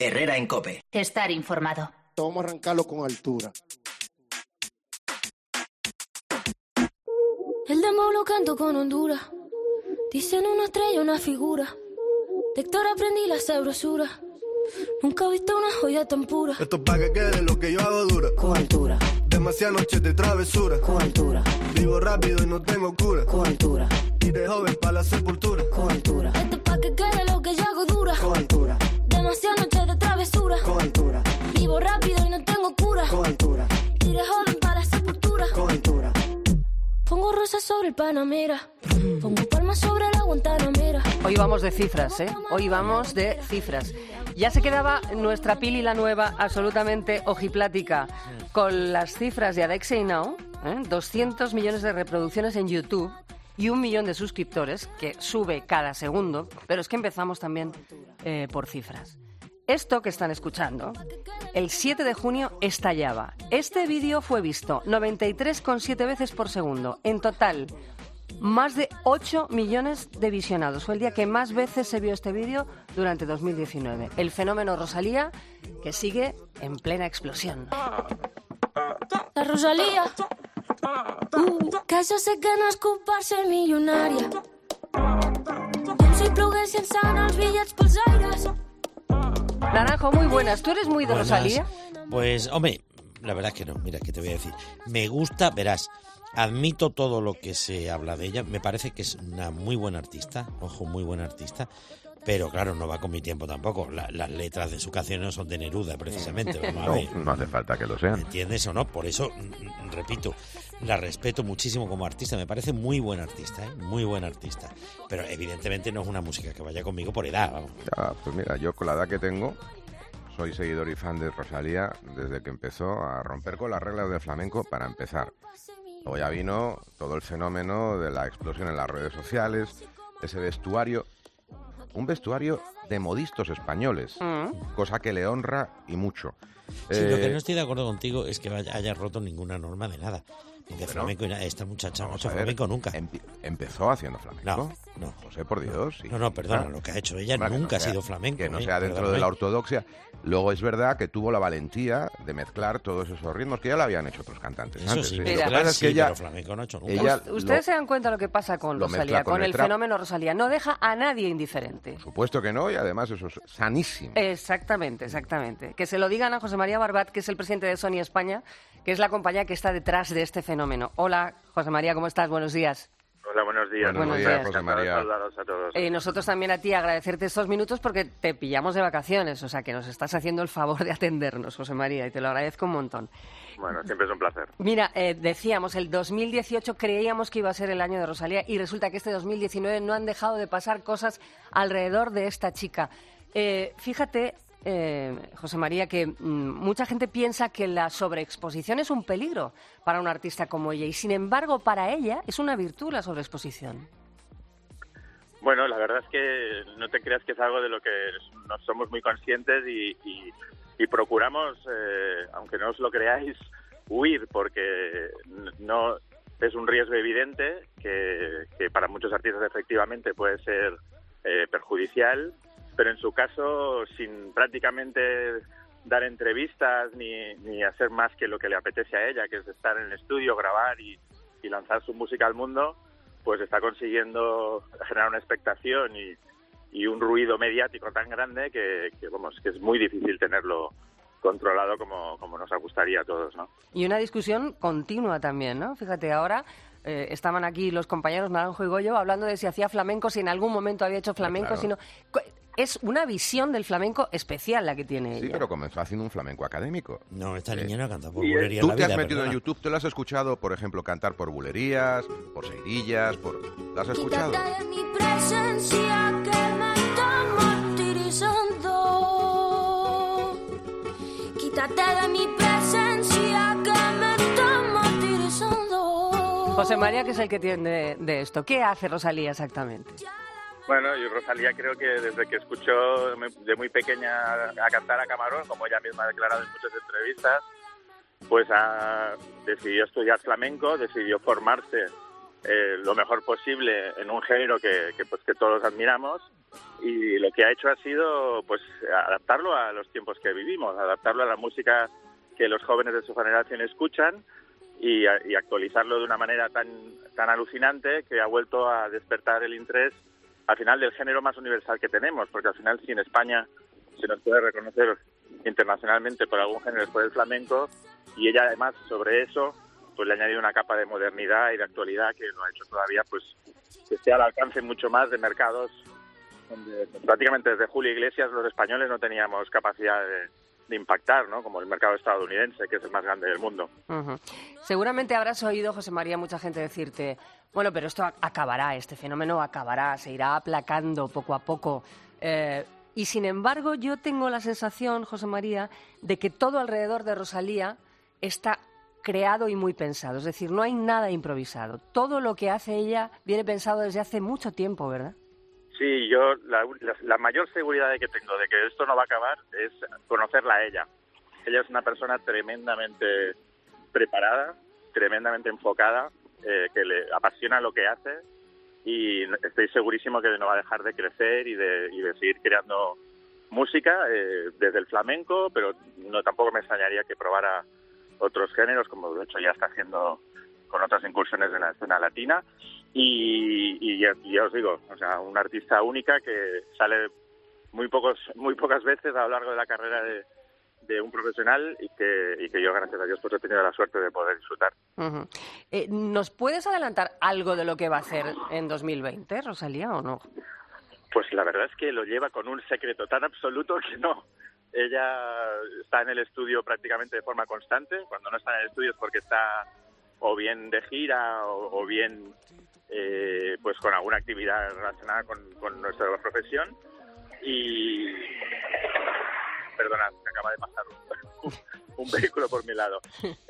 Herrera en COPE. Estar informado. Vamos a arrancarlo con altura. El demo lo canto con Honduras. Dicen una estrella, una figura. De Héctor aprendí la sabrosura. Nunca he visto una joya tan pura. Esto es pa' que quede lo que yo hago dura. Con altura. Demasiadas noches de travesura. Con altura. Vivo rápido y no tengo cura. Con altura. Y de joven pa' la sepultura. Con altura. Esto es pa' que quede lo que yo hago dura. Con altura. Demasiadas noches de travesura. Con altura. Vivo rápido y no tengo cura. Con altura. Y de joven para la sepultura. Con altura. Pongo rosas sobre el Panamera. Pongo palmas sobre la Guantanamera. Hoy vamos de cifras, ¿eh? Hoy vamos de cifras. Ya se quedaba nuestra Pili la nueva absolutamente ojiplática con las cifras de Alexei Now, 200 millones de reproducciones en YouTube y 1 millón de suscriptores, que sube cada segundo, pero es que empezamos también por cifras. Esto que están escuchando, el 7 de junio estallaba. Este vídeo fue visto 93,7 veces por segundo. En total, más de 8 millones de visionados. Fue el día que más veces se vio este vídeo durante 2019. El fenómeno Rosalía, que sigue en plena explosión. La Rosalía, que yo sé que no és culpar-se milionària. Com si ploguessin sant els bitllets pels aires. Naranjo, muy buenas. ¿Tú eres muy de Rosalía? Pues, hombre, la verdad es que no. Mira, ¿qué te voy a decir? Me gusta, verás, admito todo lo que se habla de ella. Me parece que es una muy buena artista, ojo, muy buena artista. Pero claro, no va con mi tiempo tampoco. Las letras de sus canciones no son de Neruda, precisamente. Vamos a ver. No hace falta que lo sean. ¿Entiendes o no? Por eso, repito, la respeto muchísimo como artista. Me parece muy buena artista, ¿eh? Muy buena artista. Pero evidentemente no es una música que vaya conmigo por edad, vamos. Ya, pues mira, yo con la edad que tengo, soy seguidor y fan de Rosalía desde que empezó a romper con las reglas del flamenco para empezar. Luego ya vino todo el fenómeno de la explosión en las redes sociales, ese vestuario... Un vestuario de modistos españoles, cosa que le honra y mucho. Sí, lo que no estoy de acuerdo contigo es que haya roto ninguna norma de nada. De flamenco, esta muchacha no ha hecho flamenco nunca. ¿Empezó haciendo flamenco? No. José, por Dios. Sí. No, perdona, lo que ha hecho ella nunca ha sido flamenco. Que no sea dentro de la ortodoxia. Luego es verdad que tuvo la valentía de mezclar todos esos ritmos que ya lo habían hecho otros cantantes Eso antes. sí, Lo que pasa es que ella, pero flamenco no ha hecho nunca. Ustedes se dan cuenta lo que pasa con Rosalía, con el fenómeno Rosalía. No deja a nadie indiferente. Por supuesto que no, y además eso es sanísimo. Exactamente. Que se lo digan a José María Barbat, que es el presidente de Sony España, que es la compañía que está detrás de este fenómeno. Hola, José María, ¿cómo estás? Buenos días. Hola, buenos días. Buenos días, José María. Saludaros a todos. Nosotros también a ti agradecerte estos minutos porque te pillamos de vacaciones, o sea que nos estás haciendo el favor de atendernos, José María, y te lo agradezco un montón. Bueno, siempre es un placer. Mira, decíamos, el 2018 creíamos que iba a ser el año de Rosalía y resulta que este 2019 no han dejado de pasar cosas alrededor de esta chica. Fíjate... José María, que mucha gente piensa que la sobreexposición es un peligro para un artista como ella y sin embargo para ella es una virtud la sobreexposición. Bueno, la verdad es que no te creas que es algo de lo que no somos muy conscientes y procuramos, aunque no os lo creáis, huir porque no es un riesgo evidente que para muchos artistas efectivamente puede ser perjudicial. Pero en su caso, sin prácticamente dar entrevistas ni hacer más que lo que le apetece a ella, que es estar en el estudio, grabar y lanzar su música al mundo, pues está consiguiendo generar una expectación y un ruido mediático tan grande que es muy difícil tenerlo controlado como nos gustaría a todos, ¿no? Y una discusión continua también, ¿no? Fíjate, ahora... estaban aquí los compañeros Naranjo y Goyo hablando de si hacía flamenco, si en algún momento había hecho flamenco, claro. si no... Es una visión del flamenco especial la que tiene ella. Sí, pero comenzó haciendo un flamenco académico. No, esta niña no canta por bulerías. Tú te has metido en YouTube, ¿te lo has escuchado, por ejemplo, cantar por bulerías, por seguidillas, ¿lo has escuchado? Quítate de mi presencia que me está martirizando. Quítate de mi presencia que me está martirizando. José María, que es el que tiene de esto. ¿Qué hace Rosalía exactamente? Bueno, y Rosalía creo que desde que escuchó de muy pequeña a cantar a Camarón, como ella misma ha declarado en muchas entrevistas, pues decidió estudiar flamenco, decidió formarse lo mejor posible en un género que todos admiramos y lo que ha hecho ha sido pues adaptarlo a los tiempos que vivimos, adaptarlo a la música que los jóvenes de su generación escuchan y actualizarlo de una manera tan alucinante que ha vuelto a despertar el interés al final del género más universal que tenemos, porque al final si en España se nos puede reconocer internacionalmente por algún género es por el flamenco, y ella además sobre eso pues le ha añadido una capa de modernidad y de actualidad que lo ha hecho todavía pues que esté al alcance mucho más de mercados donde prácticamente desde Julio Iglesias los españoles no teníamos capacidad de impactar, ¿no? Como el mercado estadounidense, que es el más grande del mundo. Uh-huh. Seguramente habrás oído, José María, mucha gente decirte, bueno, pero esto acabará, este fenómeno acabará, se irá aplacando poco a poco. Y sin embargo, yo tengo la sensación, José María, de que todo alrededor de Rosalía está creado y muy pensado. Es decir, no hay nada improvisado. Todo lo que hace ella viene pensado desde hace mucho tiempo, ¿verdad? Sí, yo la mayor seguridad que tengo de que esto no va a acabar es conocerla a ella. Ella es una persona tremendamente preparada, tremendamente enfocada, que le apasiona lo que hace y estoy segurísimo que no va a dejar de crecer y de seguir creando música desde el flamenco, pero tampoco me extrañaría que probara otros géneros, como de hecho ya está haciendo con otras incursiones en la escena latina. Y ya os digo, o sea, una artista única que sale muy pocas veces a lo largo de la carrera de un profesional y que yo, gracias a Dios, pues he tenido la suerte de poder disfrutar. Uh-huh. ¿Nos puedes adelantar algo de lo que va a hacer en 2020, Rosalía, o no? Pues la verdad es que lo lleva con un secreto tan absoluto que no. Ella está en el estudio prácticamente de forma constante. Cuando no está en el estudio es porque está o bien de gira o bien pues con alguna actividad relacionada con nuestra profesión. Y perdonad, me acaba de pasar un vehículo por mi lado.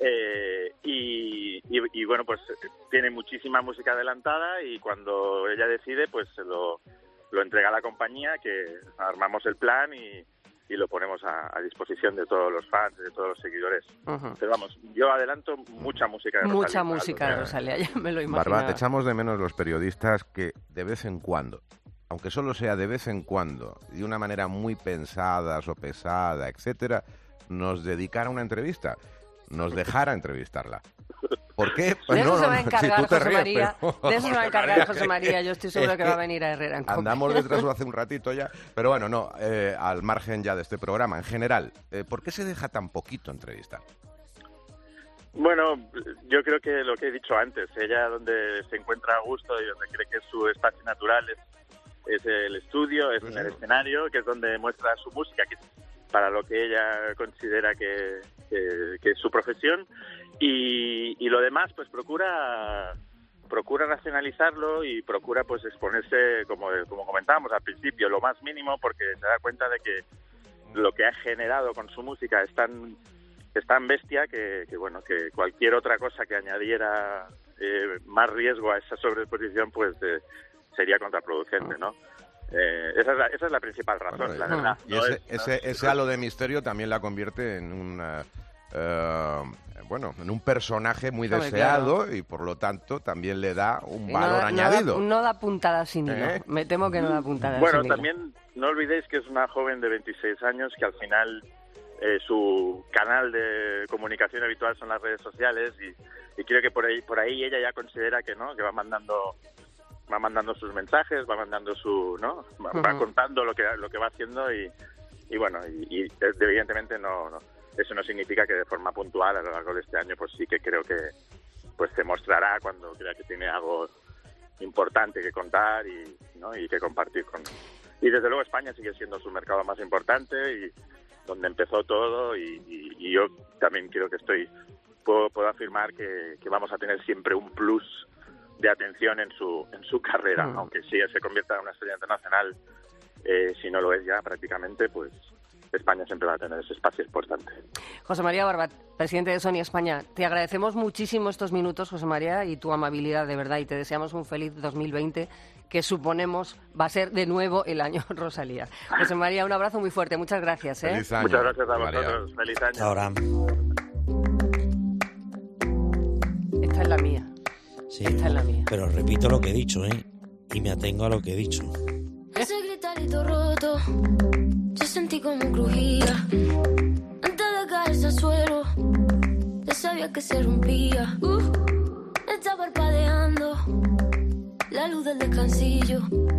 Y bueno, pues tiene muchísima música adelantada y cuando ella decide, pues lo entrega a la compañía, que armamos el plan y lo ponemos a disposición de todos los fans, de todos los seguidores. Uh-huh. Pero vamos, yo adelanto mucha música de Rosalía. Mucha música de Rosalía, ya me lo imaginaba. Barbat, echamos de menos los periodistas que de vez en cuando, aunque solo sea de vez en cuando, de una manera muy pensada, sopesada, etcétera, nos dedicara una entrevista, nos dejara entrevistarla. ¿Por qué? Pues de eso se va a encargar José María. De eso se va a encargar José María. Yo estoy seguro que va a venir a Herrera en Cope. Andamos detrás hace un ratito ya. Pero bueno, no, al margen ya de este programa. En general, ¿por qué se deja tan poquito entrevistar? Bueno, yo creo que lo que he dicho antes, ella donde se encuentra a gusto y donde cree que su espacio natural es el estudio, es en el escenario, que es donde muestra su música, que es para lo que ella considera que es su profesión. Y lo demás, pues procura racionalizarlo y procura pues exponerse, como comentábamos al principio, lo más mínimo, porque se da cuenta de que lo que ha generado con su música es tan bestia que bueno, que cualquier otra cosa que añadiera más riesgo a esa sobreexposición pues sería contraproducente, ¿no? Esa es la principal razón, bueno, la verdad. Y ese halo de misterio también la convierte en en un personaje muy deseado, claro. Y por lo tanto también le da un valor añadido. No da puntadas sin hilo. Me temo que no da puntadas sin hilo. Bueno, también no olvidéis que es una joven de 26 años que al final su canal de comunicación habitual son las redes sociales y creo que por ahí ella ya considera que no, que va mandando sus mensajes, va mandando va contando lo que va haciendo y bueno, y evidentemente no eso no significa que de forma puntual a lo largo de este año pues sí que creo que pues se mostrará cuando crea que tiene algo importante que contar y que compartir y desde luego España sigue siendo su mercado más importante y donde empezó todo y yo también creo que puedo afirmar que vamos a tener siempre un plus de atención en su carrera, aunque sí se convierta en una estrella internacional, si no lo es ya prácticamente, pues España siempre va a tener ese espacio importante. José María Barbat, presidente de Sony España, te agradecemos muchísimo estos minutos, José María, y tu amabilidad, de verdad, y te deseamos un feliz 2020, que suponemos va a ser de nuevo el año Rosalía. José María, un abrazo muy fuerte, muchas gracias. Feliz año. Muchas gracias a vosotros, feliz año. Ahora. Esta es la mía. Sí, esta es la mía. Pero repito lo que he dicho, y me atengo a lo que he dicho. Ese grita yo sentí como crujía. Antes de caerse al suelo, ya sabía que se rompía. Está parpadeando la luz del descansillo.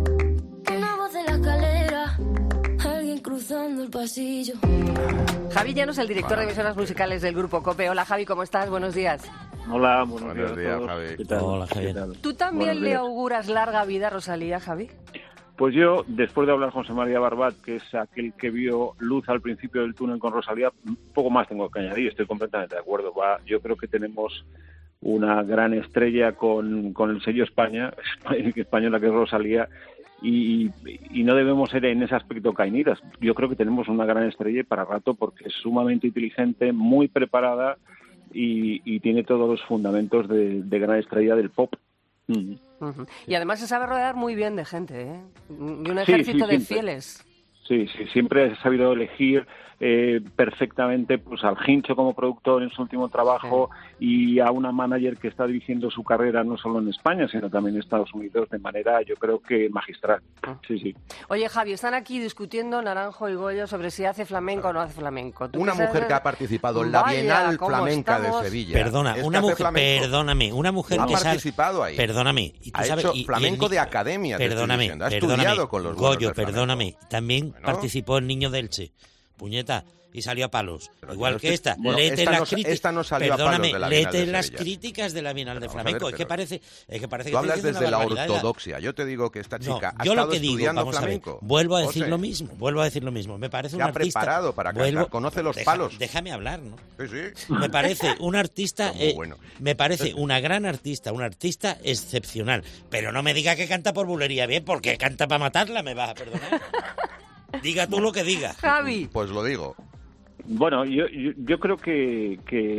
Una voz de la escalera, alguien cruzando el pasillo. Javi Llanos, el director de emisoras musicales del Grupo COPE. Hola, Javi, ¿cómo estás? Buenos días. Hola, buenos Buenos días, días, Javi. ¿qué tal? Hola, Javi. ¿Qué tal? ¿Tú también Buenos le días. auguras larga vida a Rosalía, Javi? Pues yo, después de hablar con José María Barbat, que es aquel que vio luz al principio del túnel con Rosalía, poco más tengo que añadir, estoy completamente de acuerdo. Yo creo que tenemos una gran estrella con el sello española, que es Rosalía, y no debemos ser en ese aspecto cañiras. Yo creo que tenemos una gran estrella y para rato, porque es sumamente inteligente, muy preparada y tiene todos los fundamentos de gran estrella del pop. Uh-huh. Y además se sabe rodear muy bien de gente, ¿eh? Y un Sí, ejército de siempre. fieles. Sí, siempre he sabido elegir perfectamente pues al Hincho como productor en su último trabajo y a una manager que está dirigiendo su carrera no solo en España, sino también en Estados Unidos de manera, yo creo que magistral. Sí. Oye, Javi, están aquí discutiendo Naranjo y Goyo sobre si hace flamenco o no hace flamenco. ¿Tú Una qué sabes? mujer que ha participado en la Vaya, Bienal ¿cómo Flamenca estamos? de Sevilla. Perdona, Es que una hace mujer, flamenco. perdóname, una mujer Ha que sabe... participado ahí. Perdóname. Y tú Ha sabes, hecho y flamenco el de academia, te estoy Perdóname, diciendo. Ha perdóname. estudiado con los buenos Goyo, del flamenco. perdóname. También Bueno. participó el Niño de Elche. Puñeta. Y salió a palos. Pero Igual yo que no esta. estoy- bueno, léete esta las no- críticas. esta no salió a palos Perdóname, de la Bienal de léete las Sevilla. críticas de la Bienal de Vamos a Flamenco. ver, Es que pero- parece que Tú estoy hablas diciendo desde una la barbaridad. ortodoxia. Yo te digo que esta No, chica ha yo lo estado que digo, estudiando vamos a ver, flamenco. vuelvo a decir José, lo mismo. Me parece Se un ha artista. preparado para cantar, conoce los palos. Déjame hablar, ¿no? Sí. Me parece un artista, Muy bueno. me parece una gran artista, un artista excepcional. Pero no me diga que canta por bulería bien, porque canta para matarla, me vas a perdonar. Diga tú lo que digas. Javi. Pues lo digo. Bueno, yo creo que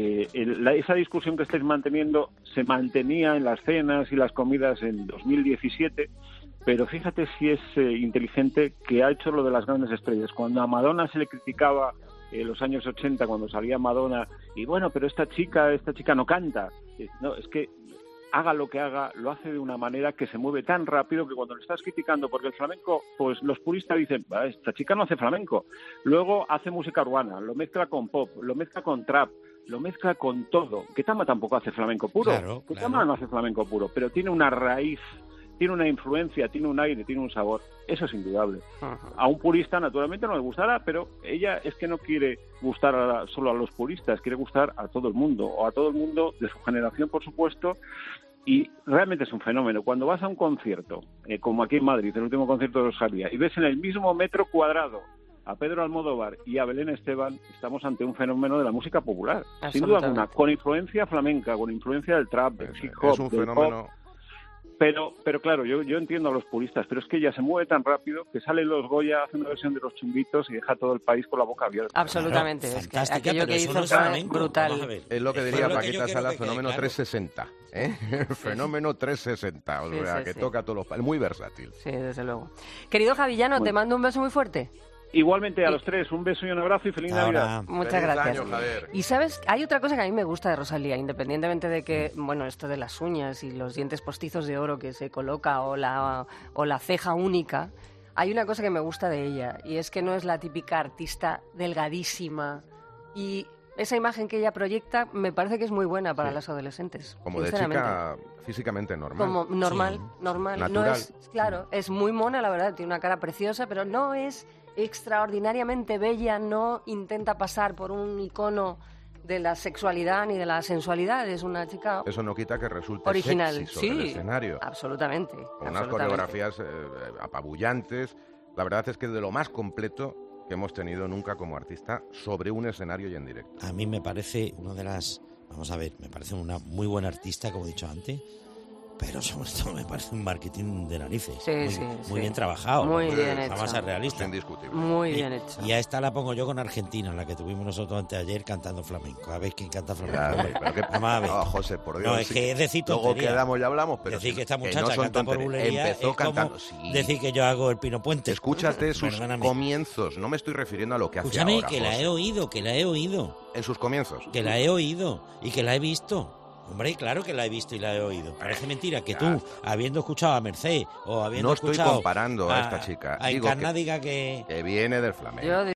esa discusión que estáis manteniendo se mantenía en las cenas y las comidas en 2017, pero fíjate si es inteligente que ha hecho lo de las grandes estrellas. Cuando a Madonna se le criticaba en los años 80, cuando salía Madonna, y bueno, pero esta chica no canta. No, es que haga lo que haga, lo hace de una manera que se mueve tan rápido que cuando lo estás criticando, porque el flamenco, pues los puristas dicen, esta chica no hace flamenco. Luego hace música urbana, lo mezcla con pop, lo mezcla con trap, lo mezcla con todo. Ketama tampoco hace flamenco puro. Claro, Ketama no hace flamenco puro, pero tiene una raíz, tiene una influencia, tiene un aire, tiene un sabor. Eso es indudable. A un purista naturalmente no le gustará, pero ella es que no quiere gustar solo a los puristas, quiere gustar a todo el mundo, o a todo el mundo de su generación, por supuesto. Y realmente es un fenómeno. Cuando vas a un concierto, como aquí en Madrid, el último concierto de Rosalía, y ves en el mismo metro cuadrado a Pedro Almodóvar y a Belén Esteban, estamos ante un fenómeno de la música popular, sin duda alguna, con influencia flamenca, con influencia del trap, del hip hop, Es un del fenómeno. pop. Pero claro, yo entiendo a los puristas, pero es que ella se mueve tan rápido que sale los Goya, hace una versión de Los Chunguitos y deja todo el país con la boca abierta. Absolutamente. Claro, es que fantástica, aquello pero que eso hizo no es fue flamenco. brutal. Vamos a ver. Es lo que Eso diría es lo que Paquita yo quiero Salas, que quede fenómeno claro. 360. Fenómeno 360, o Sí, sea, sí, que sí. toca todos los palos. Muy versátil. Sí, desde luego. Querido Javillano, te mando un beso muy fuerte. Igualmente a los tres, un beso y un abrazo y feliz Navidad. Muchas Feliz gracias. año, Javier. Y sabes, hay otra cosa que a mí me gusta de Rosalía, independientemente de que, bueno, esto de las uñas y los dientes postizos de oro que se coloca o la ceja única, hay una cosa que me gusta de ella y es que no es la típica artista delgadísima y esa imagen que ella proyecta me parece que es muy buena para las adolescentes. Como de sinceramente. chica físicamente normal. Como normal, Sí. normal. No Natural. es, claro, es muy mona, la verdad, tiene una cara preciosa, pero no es extraordinariamente bella, no intenta pasar por un icono de la sexualidad ni de la sensualidad, es una chica Eso no quita que resulte original. sexy sobre el Sí, escenario. absolutamente. Con unas absolutamente. coreografías apabullantes. La verdad es que es de lo más completo que hemos tenido nunca como artista sobre un escenario y en directo. A mí me parece una de las... Vamos a ver, me parece una muy buena artista, como he dicho antes, pero sobre todo me parece un marketing de narices. Sí, muy, sí, muy sí. bien trabajado. Muy ¿no? bien Vamos hecho. a ser Es realistas. indiscutible. Muy bien hecho. Y a esta la pongo yo con Argentina, la que tuvimos nosotros anteayer cantando flamenco. A ver quién canta flamenco. Ya, hombre. pero que- Vamos a ver. No, José, por Dios. No, es sí. que es decir Luego tontería. quedamos y hablamos, pero decir sí, que esta no muchacha son canta por tonterías. bulería Empezó es cantando, como sí. decir que yo hago el Pino Puente. Escúchate sus Perdóname. comienzos. No me estoy refiriendo a lo que hace Escúchame, ahora, que la José. he oído, que la he oído. En sus comienzos. Que la he oído y que la he visto. Hombre, claro que la he visto y la he oído. Parece mentira que tú, habiendo escuchado a Merced o habiendo escuchado... No estoy comparando a esta chica. A Encarna diga que... Que viene del flamenco.